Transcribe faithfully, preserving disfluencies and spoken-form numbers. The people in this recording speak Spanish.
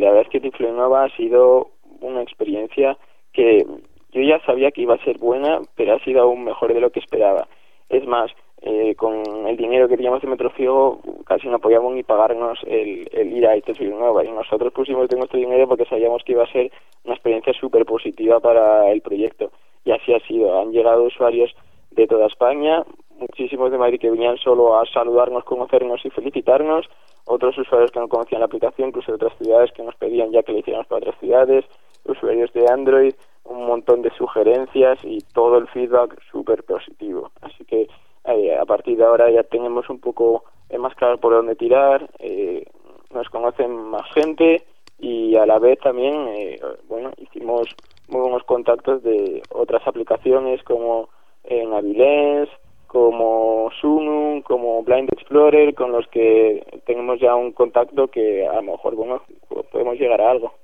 la verdad es que Tiflo Innova ha sido una experiencia que yo ya sabía que iba a ser buena, pero ha sido aún mejor de lo que esperaba. Es más, eh, con el dinero que teníamos de Metrociego casi no podíamos ni pagarnos el, el ir a Tiflo Innova, y nosotros pusimos de nuestro dinero porque sabíamos que iba a ser una experiencia súper positiva para el proyecto, y así ha sido. Han llegado usuarios de toda España, muchísimos de Madrid que venían solo a saludarnos, conocernos y felicitarnos, otros usuarios que no conocían la aplicación, incluso de otras ciudades que nos pedían ya que le hiciéramos para otras ciudades, usuarios de Android, un montón de sugerencias y todo el feedback súper positivo. Así que eh, a partir de ahora ya tenemos un poco eh, más claro por dónde tirar, eh, nos conocen más gente y a la vez también, eh, bueno, hicimos muy buenos contactos de otras aplicaciones como eh, Navilens, como Sunum, como Blind Explorer, con los que tenemos ya un contacto que a lo mejor, bueno, podemos llegar a algo.